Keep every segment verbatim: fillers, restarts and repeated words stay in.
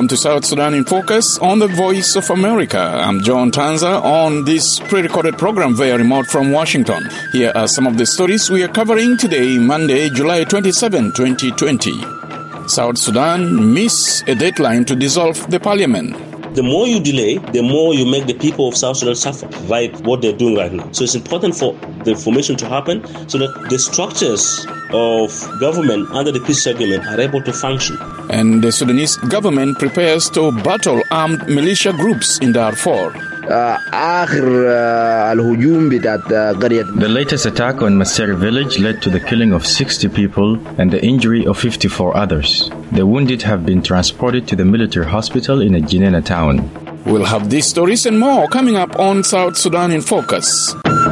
Welcome to South Sudan in Focus on the Voice of America. I'm John Tanza on this pre-recorded program via remote from Washington. Here are some of the stories we are covering today, Monday, July twenty-seventh, twenty twenty. South Sudan miss a deadline to dissolve the parliament. The more you delay, the more you make the people of South Sudan suffer, like what they're doing right now. So it's important for the formation to happen so that the structures of government under the peace agreement are able to function. And the Sudanese government prepares to battle armed militia groups in Darfur. The latest attack on Maseri village led to the killing of sixty people and the injury of fifty-four others. The wounded have been transported to the military hospital in Jinena town. We'll have these stories and more coming up on South Sudan in Focus.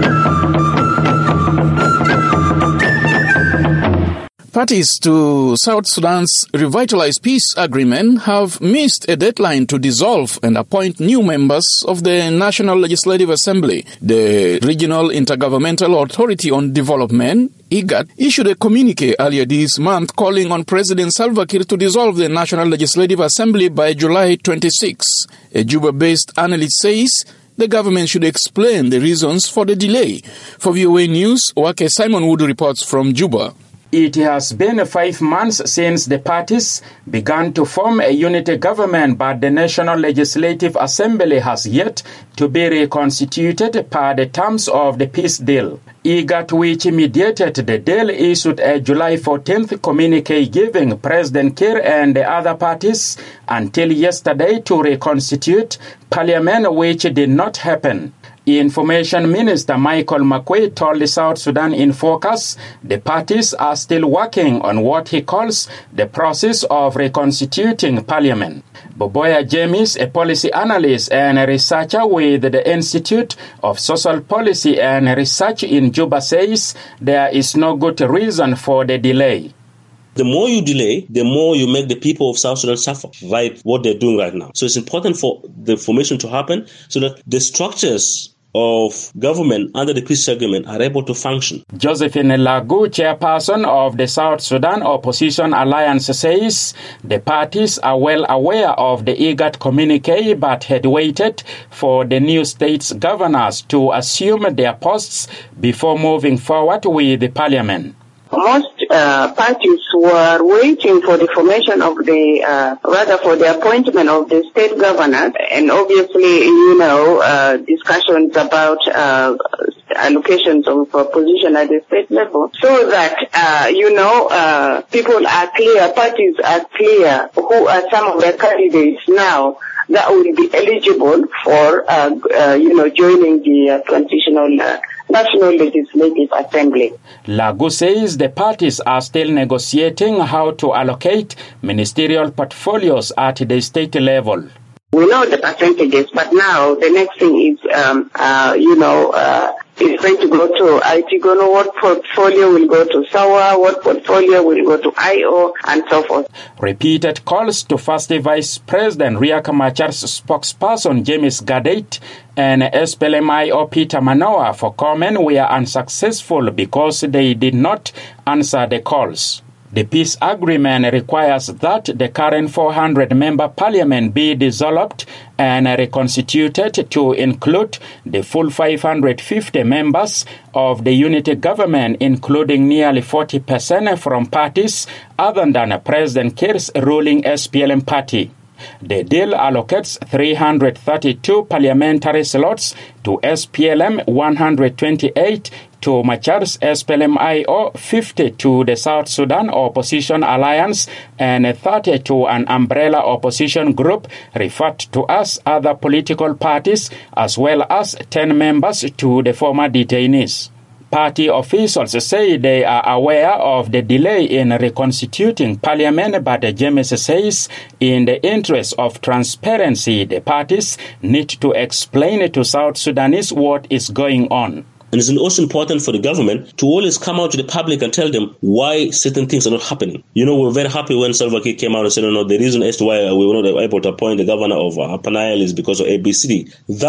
Parties to South Sudan's revitalized peace agreement have missed a deadline to dissolve and appoint new members of the National Legislative Assembly. The Regional Intergovernmental Authority on Development, I G A D, issued a communique earlier this month calling on President Salva Kiir to dissolve the National Legislative Assembly by July twenty-sixth. A Juba-based analyst says the government should explain the reasons for the delay. For V O A News, Wake Simon Wood reports from Juba. It has been five months since the parties began to form a unity government, but the National Legislative Assembly has yet to be reconstituted per the terms of the peace deal. I G A D, which mediated the deal, issued a July fourteenth communique giving President Kiir and the other parties until yesterday to reconstitute parliament, which did not happen. Information Minister Michael Makuei told South Sudan in Focus the parties are still working on what he calls the process of reconstituting parliament. Boboya James, a policy analyst and a researcher with the Institute of Social Policy and Research in Juba, says there is no good reason for the delay. The more you delay, the more you make the people of South Sudan suffer, like what they're doing right now. So it's important for the formation to happen so that the structures of government under the peace agreement are able to function. Josephine Lagu, chairperson of the South Sudan Opposition Alliance, says the parties are well aware of the I G A D communique but had waited for the new states' governors to assume their posts before moving forward with the parliament. Most uh, parties were waiting for the formation of the, uh, rather for the appointment of the state governors, and obviously, you know, uh, discussions about uh, allocations of uh, position at the state level, so that, uh, you know, uh, people are clear, parties are clear who are some of the candidates now that will be eligible for, uh, uh, you know, joining the uh, transitional uh, National Legislative Assembly. Lagu says the parties are still negotiating how to allocate ministerial portfolios at the state level. We know the percentages, but now the next thing is, um, uh, you know, uh, it's going to go to I T G O N O, what portfolio will go to S A W A, what portfolio will go to I O, and so forth. Repeated calls to First Vice President Riek Machar's spokesperson James Gadet and S P L M I O Peter Manoa for comment were unsuccessful because they did not answer the calls. The peace agreement requires that the current four hundred member parliament be dissolved and reconstituted to include the full five hundred fifty members of the unity government, including nearly forty percent from parties other than President Kiir's ruling S P L M party. The deal allocates three hundred thirty-two parliamentary slots to S P L M, one hundred twenty-eight to Machar's S P L M I O, fifty to the South Sudan Opposition Alliance, and thirty to an umbrella opposition group referred to as other political parties, as well as ten members to the former detainees. Party officials say they are aware of the delay in reconstituting parliament, but James says in the interest of transparency, the parties need to explain to South Sudanese what is going on. And it's also important for the government to always come out to the public and tell them why certain things are not happening. You know, we're very happy when Salva Kiir came out and said, no, no, the reason as to why we were not able to appoint the governor of uh, Upper Nile is because of A B C D. That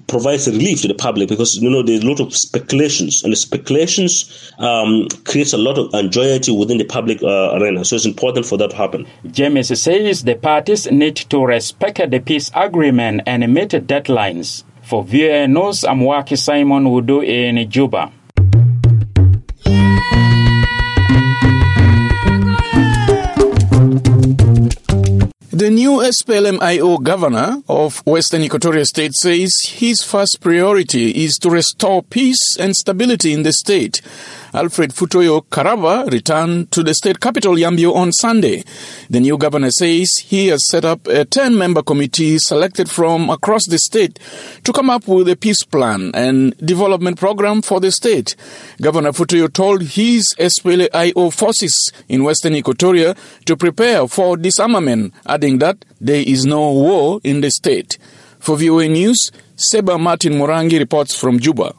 provides relief to the public because, you know, there's a lot of speculations, and the speculations um, creates a lot of anxiety within the public uh, arena. So it's important for that to happen. James says the parties need to respect the peace agreement and meet deadlines. For V O A News, I'm Waki Simon Wudu in Juba. The new S P L M I O governor of Western Equatoria State says his first priority is to restore peace and stability in the state. Alfred Futoyo Karaba returned to the state capital Yambio on Sunday. The new governor says he has set up a ten-member committee selected from across the state to come up with a peace plan and development program for the state. Governor Futoyo told his S P L M I O forces in Western Equatoria to prepare for disarmament, adding that there is no war in the state. For V O A News, Seba Martin Morangi reports from Juba.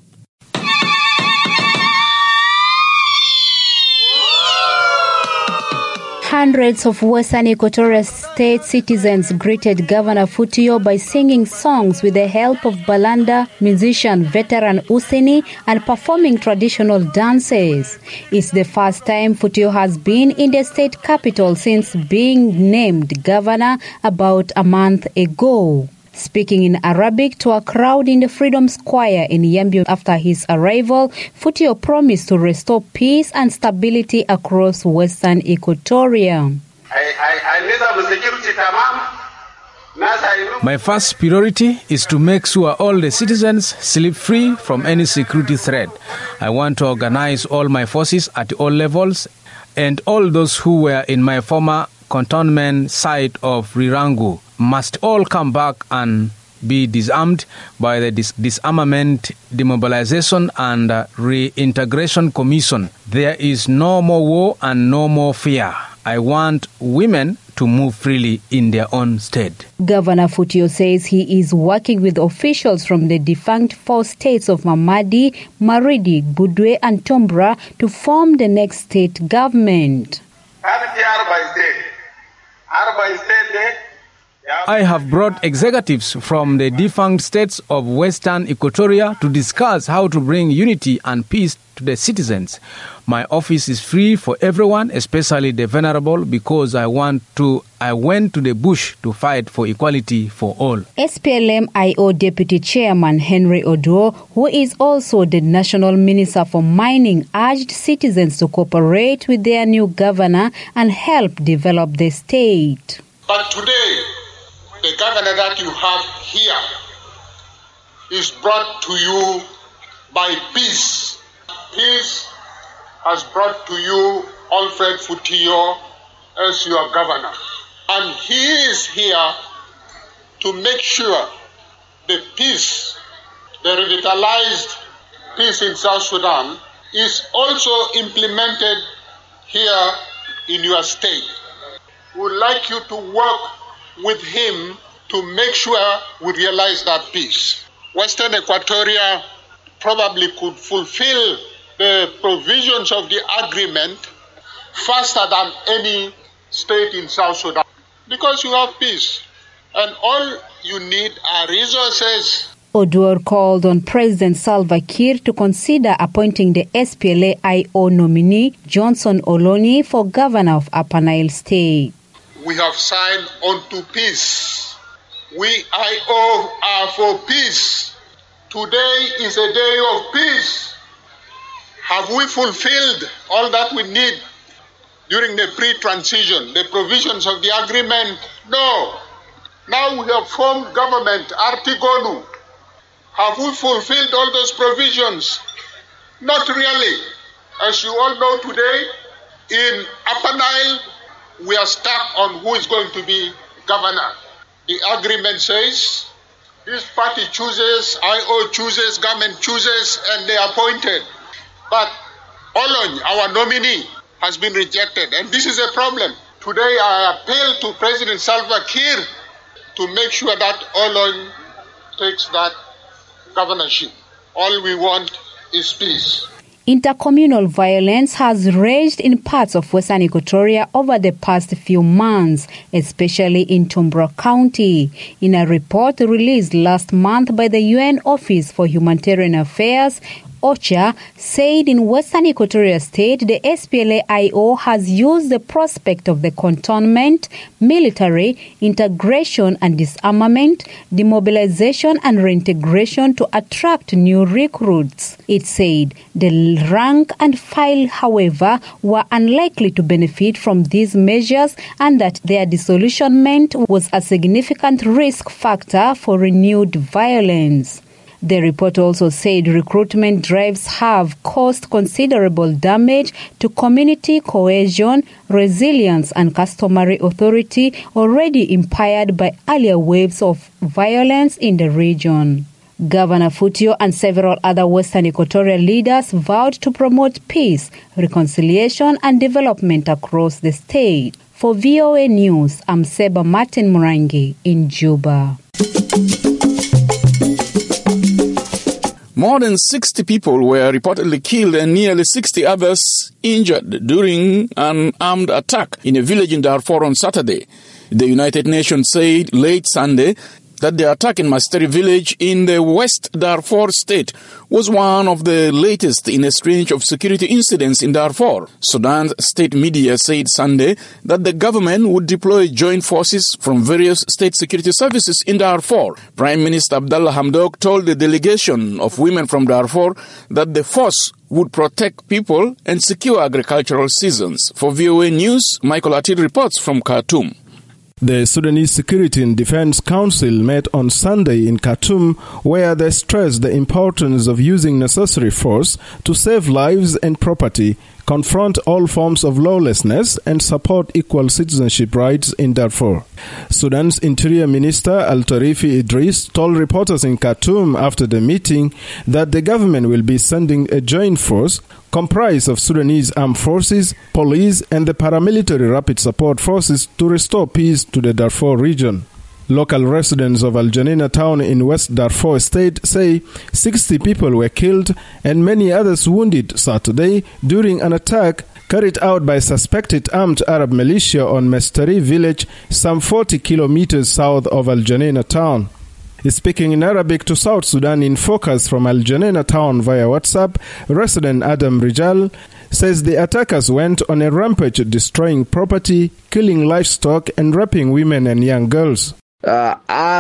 Hundreds of Western Equatoria State citizens greeted Governor Futoyo by singing songs with the help of Balanda musician veteran Useni and performing traditional dances. It's the first time Futoyo has been in the state capital since being named governor about a month ago. Speaking in Arabic to a crowd in the Freedom Square in Yambio after his arrival, Futoyo promised to restore peace and stability across Western Equatoria. My first priority is to make sure all the citizens sleep free from any security threat. I want to organize all my forces at all levels, and all those who were in my former cantonment site of Rirangu must all come back and be disarmed by the dis- Disarmament, Demobilization and uh, Reintegration Commission. There is no more war and no more fear. I want women to move freely in their own state. Governor Futoyo says he is working with officials from the defunct four states of Mamadi, Maridi, Budwe and Tombra to form the next state government. I have brought executives from the defunct states of Western Equatoria to discuss how to bring unity and peace to the citizens. My office is free for everyone, especially the vulnerable, because I want to. I went to the bush to fight for equality for all. S P L M I O Deputy Chairman Henry Oduor, who is also the National Minister for Mining, urged citizens to cooperate with their new governor and help develop the state. But today, the governor that you have here is brought to you by peace. Peace has brought to you Alfred Futoyo as your governor. And he is here to make sure the peace, the revitalized peace in South Sudan, is also implemented here in your state. We would like you to work with him to make sure we realize that peace. Western Equatoria probably could fulfill the provisions of the agreement faster than any state in South Sudan because you have peace and all you need are resources. Oduor called on President Salva Kiir to consider appointing the S P L M I O nominee Johnson Oloni for governor of Upper Nile State. We have signed on to peace. We I O are for peace. Today is a day of peace. Have we fulfilled all that we need during the pre-transition, the provisions of the agreement? No. Now we have formed government, Artigonu. Have we fulfilled all those provisions? Not really. As you all know today, in Upper Nile, we are stuck on who is going to be governor. The agreement says this party chooses, I O chooses, government chooses, and they are appointed. But Olony, our nominee, has been rejected, and this is a problem. Today I appeal to President Salva Kiir to make sure that Olony takes that governorship. All we want is peace. Intercommunal violence has raged in parts of Western Equatoria over the past few months, especially in Tumbra County. In a report released last month by the U N Office for Humanitarian Affairs, OCHA said in Western Equatoria State, the S P L A I O has used the prospect of the cantonment, military, integration and disarmament, demobilization and reintegration to attract new recruits. It said the rank and file, however, were unlikely to benefit from these measures and that their disillusionment was a significant risk factor for renewed violence. The report also said recruitment drives have caused considerable damage to community cohesion, resilience and customary authority already impaired by earlier waves of violence in the region. Governor Futio and several other Western Equatorial leaders vowed to promote peace, reconciliation and development across the state. For V O A News, I'm Seba Martin Murangi in Juba. More than sixty people were reportedly killed and nearly sixty others injured during an armed attack in a village in Darfur on Saturday. The United Nations said late Sunday that the attack in Masteri village in the West Darfur state was one of the latest in a string of security incidents in Darfur. Sudan's state media said Sunday that the government would deploy joint forces from various state security services in Darfur. Prime Minister Abdallah Hamdok told the delegation of women from Darfur that the force would protect people and secure agricultural seasons. For V O A News, Michael Atil reports from Khartoum. The Sudanese Security and Defense Council met on Sunday in Khartoum, where they stressed the importance of using necessary force to save lives and property, confront all forms of lawlessness, and support equal citizenship rights in Darfur. Sudan's Interior Minister Al-Tarifi Idris told reporters in Khartoum after the meeting that the government will be sending a joint force comprised of Sudanese armed forces, police, and the paramilitary rapid support forces to restore peace to the Darfur region. Local residents of Al Janina town in West Darfur state say sixty people were killed and many others wounded Saturday during an attack carried out by suspected armed Arab militia on Masteri village, some forty kilometers south of Al Janina town. Speaking in Arabic to South Sudan in Focus from Al Janina town via WhatsApp, resident Adam Rijal says the attackers went on a rampage destroying property, killing livestock and raping women and young girls. The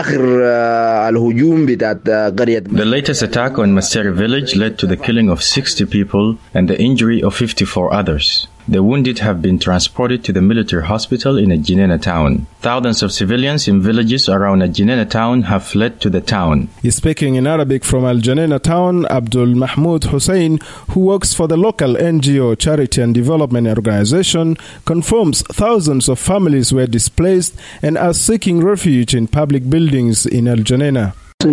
latest attack on Masteri village led to the killing of sixty people and the injury of fifty-four others. The wounded have been transported to the military hospital in Ajinena town. Thousands of civilians in villages around Ajinena town have fled to the town. Speaking in Arabic from Al Janena town, Abdul Mahmoud Hussein, who works for the local N G O Charity and Development Organization, confirms thousands of families were displaced and are seeking refuge in public buildings in Al Janena.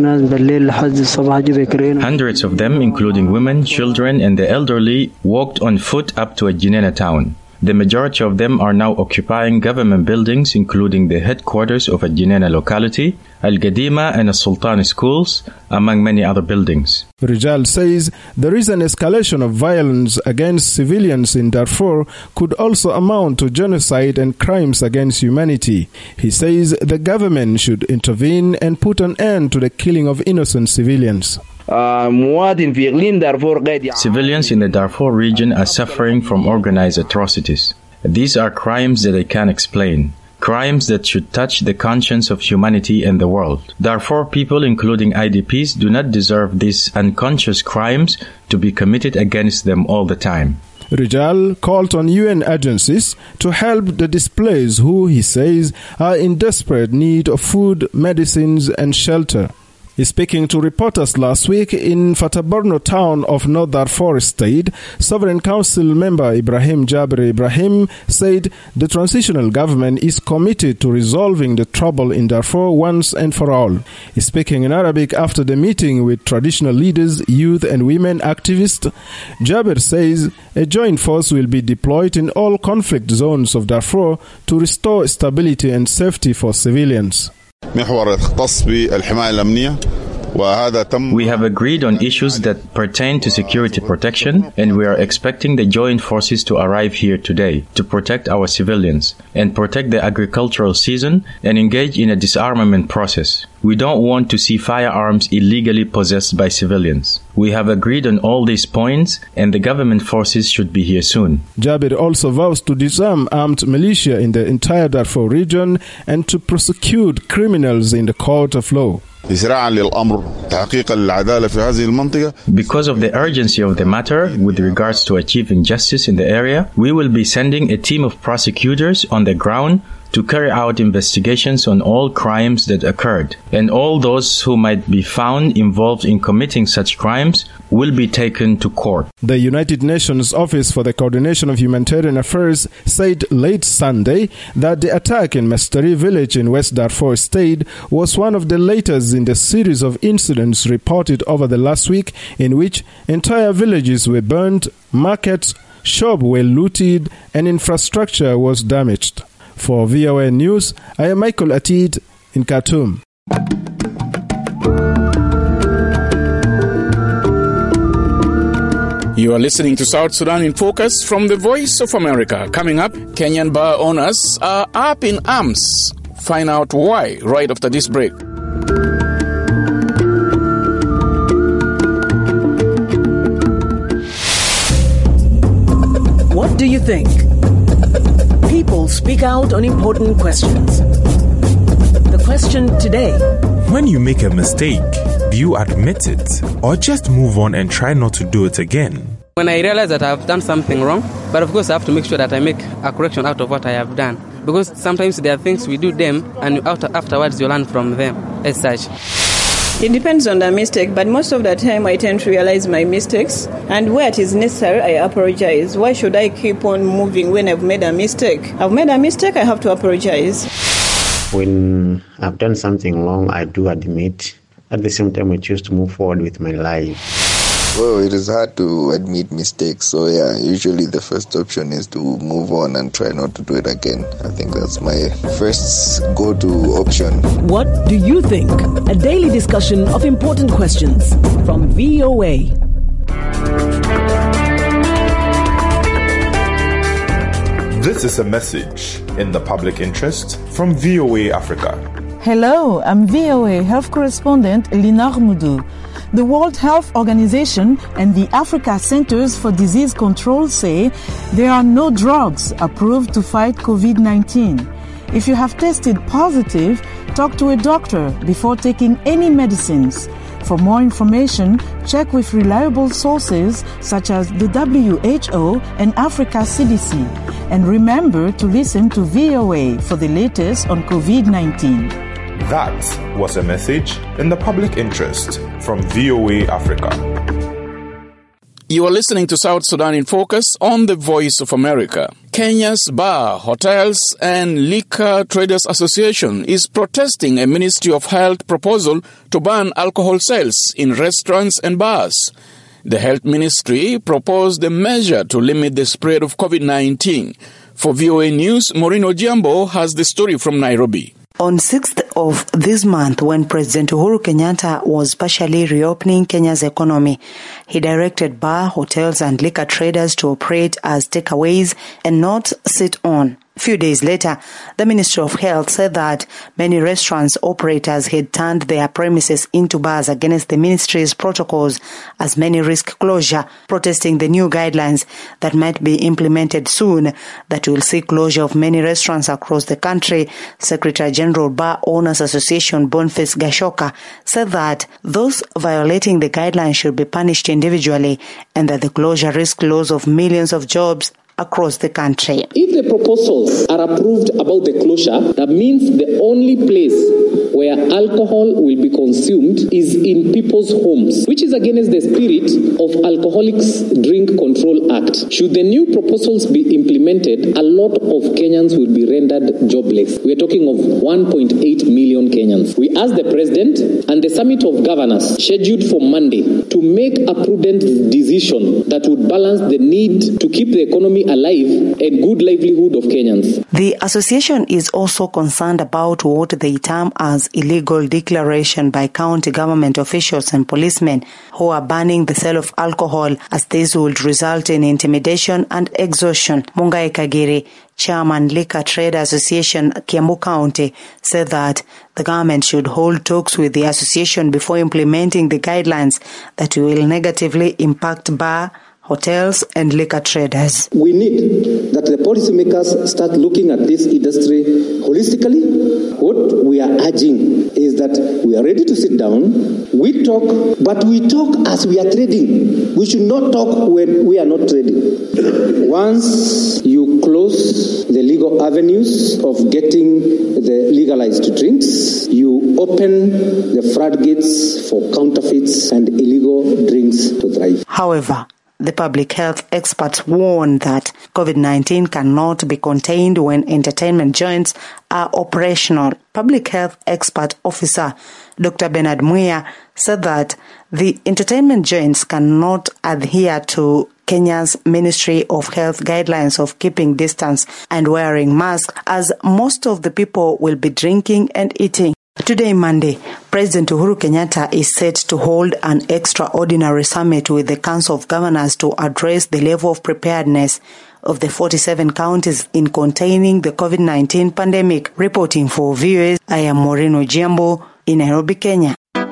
Hundreds of them, including women, children, and the elderly, walked on foot up to Ajinena town. The majority of them are now occupying government buildings, including the headquarters of Ajinena locality, Al-Gadima and Al-Sultan schools, among many other buildings. Rijal says the recent escalation of violence against civilians in Darfur could also amount to genocide and crimes against humanity. He says the government should intervene and put an end to the killing of innocent civilians. Civilians in the Darfur region are suffering from organized atrocities. These are crimes that I can't explain. Crimes that should touch the conscience of humanity and the world. Darfur people, including I D Ps, do not deserve these unconscious crimes to be committed against them all the time. Rijal called on U N agencies to help the displaced who, he says, are in desperate need of food, medicines, and shelter. Speaking to reporters last week in Fataburno town of North Darfur State, Sovereign Council member Ibrahim Jabri Ibrahim said the transitional government is committed to resolving the trouble in Darfur once and for all. Speaking in Arabic after the meeting with traditional leaders, youth and women activists, Jabir says a joint force will be deployed in all conflict zones of Darfur to restore stability and safety for civilians. محور يختص بالحماية الأمنية We have agreed on issues that pertain to security protection, and we are expecting the joint forces to arrive here today to protect our civilians and protect the agricultural season and engage in a disarmament process. We don't want to see firearms illegally possessed by civilians. We have agreed on all these points, and the government forces should be here soon. Jabir also vows to disarm armed militia in the entire Darfur region and to prosecute criminals in the court of law. Because of the urgency of the matter with regards to achieving justice in the area, we will be sending a team of prosecutors on the ground to carry out investigations on all crimes that occurred, and all those who might be found involved in committing such crimes will be taken to court. The United Nations Office for the Coordination of Humanitarian Affairs said late Sunday that the attack in Mestari village in West Darfur State was one of the latest in the series of incidents reported over the last week in which entire villages were burned, markets, shops were looted, and infrastructure was damaged. For V O A News, I am Michael Atid in Khartoum. You are listening to South Sudan in Focus from the Voice of America. Coming up, Kenyan bar owners are up in arms. Find out why right after this break. What do you think? People speak out on important questions. The question today: when you make a mistake, do you admit it or just move on and try not to do it again? When I realize that I've done something wrong, but of course I have to make sure that I make a correction out of what I have done. Because sometimes there are things we do them and afterwards you learn from them as such. It depends on the mistake, but most of the time I tend to realize my mistakes, and where it is necessary, I apologize. Why should I keep on moving when I've made a mistake? I've made a mistake, I have to apologize. When I've done something wrong, I do admit. At the same time, I choose to move forward with my life. Well, it is hard to admit mistakes, so yeah, usually the first option is to move on and try not to do it again. I think that's my first go-to option. What do you think? A daily discussion of important questions from V O A. This is a message in the public interest from V O A Africa. Hello, I'm V O A health correspondent Linar Moudou. The World Health Organization and the Africa Centers for Disease Control say there are no drugs approved to fight covid nineteen. If you have tested positive, talk to a doctor before taking any medicines. For more information, check with reliable sources such as the W H O and Africa C D C. And remember to listen to V O A for the latest on covid nineteen. That was a message in the public interest from V O A Africa. You are listening to South Sudan in Focus on the Voice of America. Kenya's Bar, Hotels and Liquor Traders Association is protesting a Ministry of Health proposal to ban alcohol sales in restaurants and bars. The Health Ministry proposed a measure to limit the spread of covid nineteen. For V O A News, Maureen Ojiambo has the story from Nairobi. On sixth of this month, when President Uhuru Kenyatta was partially reopening Kenya's economy, he directed bar, hotels and liquor traders to operate as takeaways and not sit on. A few days later, the Ministry of Health said that many restaurants operators had turned their premises into bars against the ministry's protocols as many risk closure, protesting the new guidelines that might be implemented soon that will see closure of many restaurants across the country. Secretary General Bar Owners Association Boniface Gashoka said that those violating the guidelines should be punished individually and that the closure risks loss of millions of jobs across the country. If the proposals are approved about the closure, that means the only place where alcohol will be consumed is in people's homes, which is against the spirit of Alcoholics Drink Control Act. Should the new proposals be implemented, a lot of Kenyans will be rendered jobless. We are talking of one point eight million Kenyans. We ask the President and the Summit of Governors, scheduled for Monday, to make a prudent decision that would balance the need to keep the economy alive and good livelihood of Kenyans. The association is also concerned about what they term as illegal declaration by county government officials and policemen who are banning the sale of alcohol, as this would result in intimidation and exhaustion. Mungai Kagiri, Chairman Liquor Trade Association, Kiambu County, said that the government should hold talks with the association before implementing the guidelines that will negatively impact bar, hotels and liquor traders. We need that the policymakers start looking at this industry holistically. What we are urging is that we are ready to sit down, we talk, but we talk as we are trading. We should not talk when we are not trading. Once you close the legal avenues of getting the legalized drinks, you open the floodgates for counterfeits and illegal drinks to thrive. However, the public health experts warn that COVID nineteen cannot be contained when entertainment joints are operational. Public health expert officer Doctor Bernard Muya said that the entertainment joints cannot adhere to Kenya's Ministry of Health guidelines of keeping distance and wearing masks, as most of the people will be drinking and eating. Today, Monday, President Uhuru Kenyatta is set to hold an extraordinary summit with the Council of Governors to address the level of preparedness of the forty-seven counties in containing the COVID nineteen pandemic. Reporting for V O A, I am Maureen Ojiambo in Nairobi, Kenya.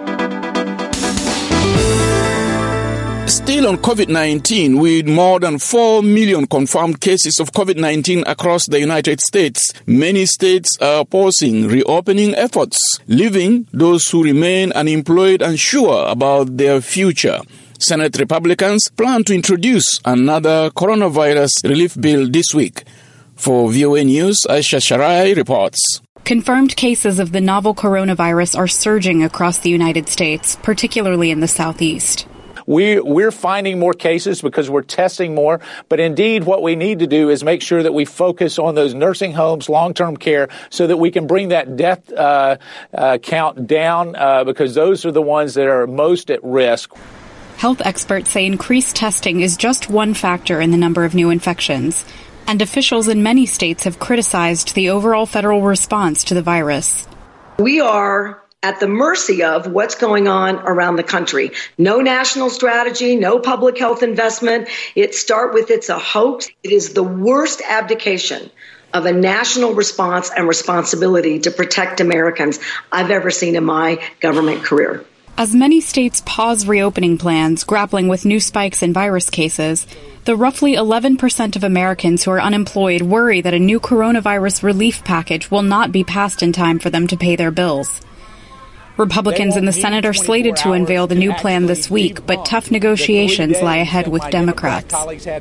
Still on COVID nineteen, with more than four million confirmed cases of COVID nineteen across the United States, many states are pausing reopening efforts, leaving those who remain unemployed unsure about their future. Senate Republicans plan to introduce another coronavirus relief bill this week. For V O A News, Aisha Sharai reports. Confirmed cases of the novel coronavirus are surging across the United States, particularly in the Southeast. We, we're finding more cases because we're testing more. But indeed, what we need to do is make sure that we focus on those nursing homes, long-term care, so that we can bring that death uh, uh, count down uh, because those are the ones that are most at risk. Health experts say increased testing is just one factor in the number of new infections. And officials in many states have criticized the overall federal response to the virus. We are at the mercy of what's going on around the country. No national strategy, no public health investment. It start with it's a hoax. It is the worst abdication of a national response and responsibility to protect Americans I've ever seen in my government career. As many states pause reopening plans, grappling with new spikes in virus cases, the roughly eleven percent of Americans who are unemployed worry that a new coronavirus relief package will not be passed in time for them to pay their bills. Republicans in the Senate are slated to unveil the new plan this week, but tough negotiations lie ahead with Democrats.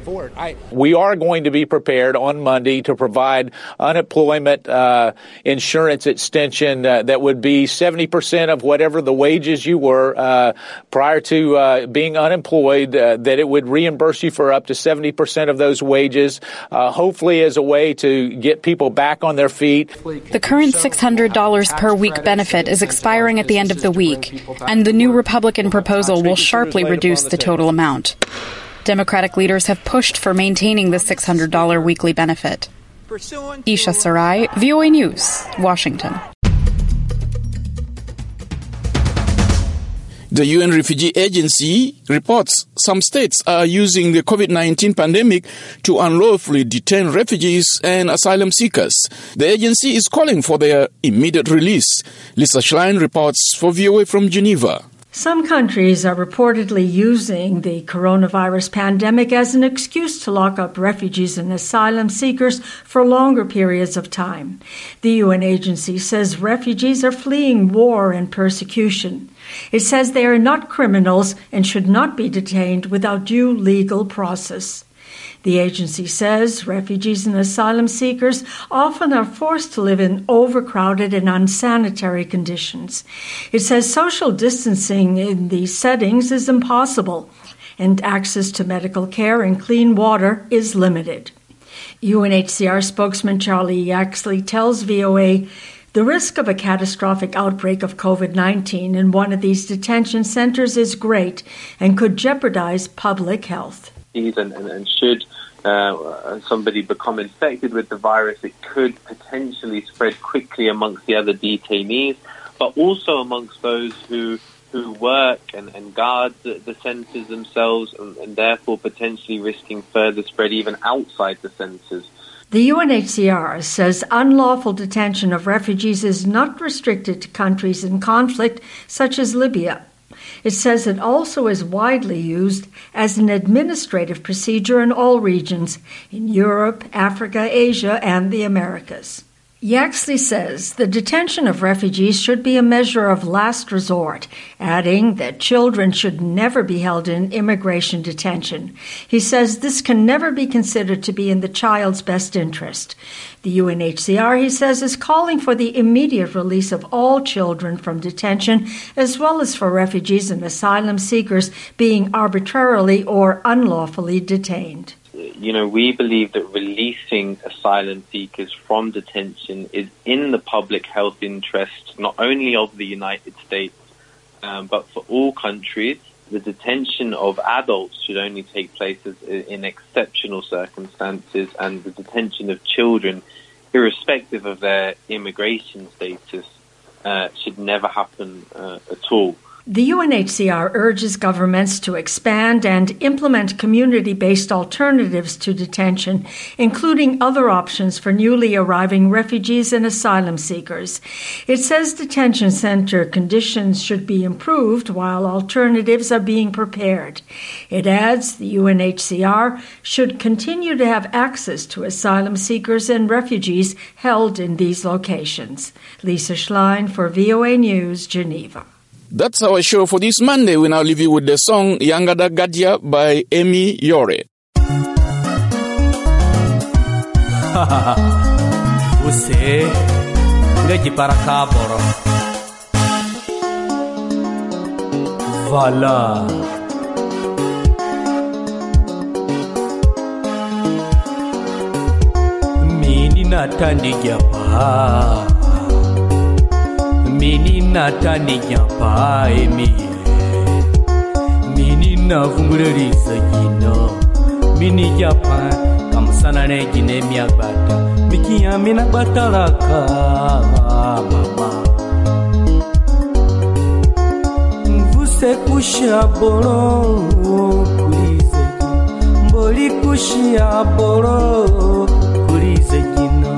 We are going to be prepared on Monday to provide unemployment uh, insurance extension uh, that would be seventy percent of whatever the wages you were uh, prior to uh, being unemployed, uh, that it would reimburse you for up to seventy percent of those wages, uh, hopefully as a way to get people back on their feet. The current six hundred dollars per week benefit is expiring at the end of the week, and the new Republican proposal will sharply reduce the total amount. Democratic leaders have pushed for maintaining the six hundred dollars weekly benefit. Isha Sarai, V O A News, Washington. The U N Refugee Agency reports some states are using the COVID nineteen pandemic to unlawfully detain refugees and asylum seekers. The agency is calling for their immediate release. Lisa Schlein reports for V O A from Geneva. Some countries are reportedly using the coronavirus pandemic as an excuse to lock up refugees and asylum seekers for longer periods of time. The U N agency says refugees are fleeing war and persecution. It says they are not criminals and should not be detained without due legal process. The agency says refugees and asylum seekers often are forced to live in overcrowded and unsanitary conditions. It says social distancing in these settings is impossible, and access to medical care and clean water is limited. U N H C R spokesman Charlie Yaxley tells V O A the risk of a catastrophic outbreak of COVID nineteen in one of these detention centers is great and could jeopardize public health. communities, and, and, and should uh, somebody become infected with the virus, it could potentially spread quickly amongst the other detainees, but also amongst those who who work and, and guard the, the centres themselves, and, and therefore potentially risking further spread even outside the centres. The U N H C R says unlawful detention of refugees is not restricted to countries in conflict, such as Libya. It says it also is widely used as an administrative procedure in all regions, in Europe, Africa, Asia, and the Americas. Yaxley says the detention of refugees should be a measure of last resort, adding that children should never be held in immigration detention. He says this can never be considered to be in the child's best interest. The U N H C R, he says, is calling for the immediate release of all children from detention, as well as for refugees and asylum seekers being arbitrarily or unlawfully detained. You know, we believe that releasing asylum seekers from detention is in the public health interest, not only of the United States, um, but for all countries. The detention of adults should only take place as, in exceptional circumstances, and the detention of children, irrespective of their immigration status, uh, should never happen uh, at all. The U N H C R urges governments to expand and implement community-based alternatives to detention, including other options for newly arriving refugees and asylum seekers. It says detention center conditions should be improved while alternatives are being prepared. It adds the U N H C R should continue to have access to asylum seekers and refugees held in these locations. Lisa Schlein for V O A News, Geneva. That's our show for this Monday. We now leave you with the song Yangada Gadia by Emi Yore. Use ngaji para kaboro. Vala. Mini natandi japa. Mini natani nyapa emiye Mini na vunguririza jino Mini japa kamsana ne jine miagbata Miki ya mina batalaka mama Mvuse kushia bolo Kurize jino Mboli kushia bolo Kurize jino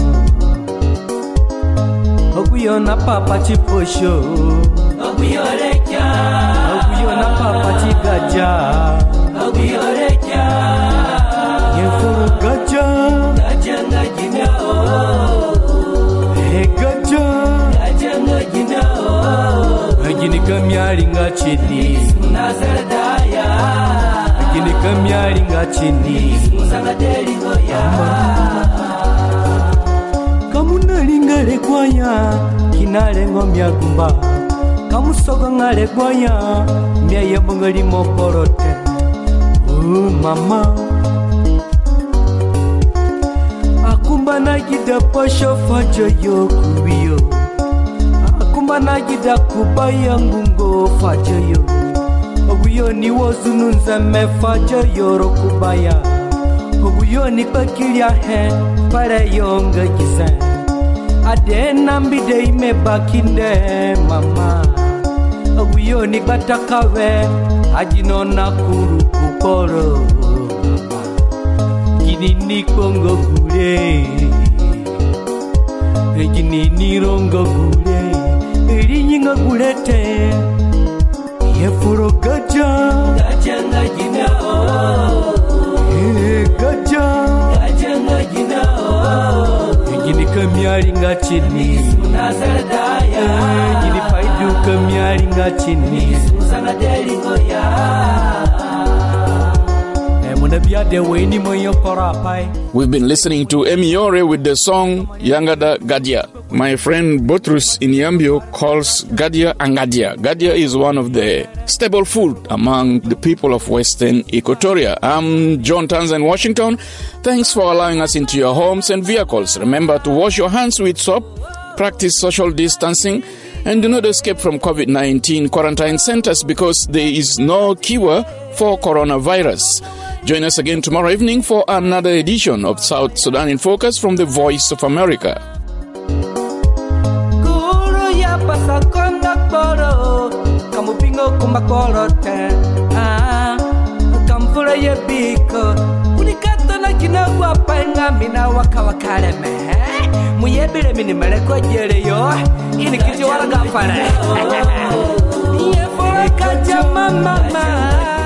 Oguyo na papa chiposho Oguyo recha Oguyo na papa chigaja Oguyo recha Yefuru gaja Gaja ngajina o He gaja Gaja ngajina o Gajini kamyari ngachini Nazardaya Gajini kamyari ngachini Musangaderi goya Kamunalingale kwaya kinale ngomya gumba Kamusoga ngale kwaya miya bongali moporote Oh mama Akumba najida posho fajo yo kubiyo Akumba najida kubaya ngungo fajo yo Oguyo ni wozununza me fajo yoro kubaya Oguyo ni bakilia he para yonga kisa Adena mbide ime bakinde mama Oguyo ni batakawe Ajinona kuru kuporo mama Gini ni kongo gure Gini ni rongo gure Iri nyinga gurete Yefuro gaja Gaja ngajina o Gaja Gaja ngajina o Gini kamyari ngachini Nazardaya Gini paidu kamyari ngachini Musangaderi goya We've been listening to Emi Yore with the song Yangada Gadia. My friend Botrus in Yambio calls Gadia Angadia. Gadia is one of the staple food among the people of Western Equatoria. I'm John Tanza in Washington. Thanks for allowing us into your homes and vehicles. Remember to wash your hands with soap, practice social distancing, and do not escape from COVID nineteen quarantine centers because there is no cure for coronavirus. Join us again tomorrow evening for another edition of South Sudan in Focus from the Voice of America. Muyebile minimale kwa jeleyo ini kitu wala gafara. Niye fora kaja mama.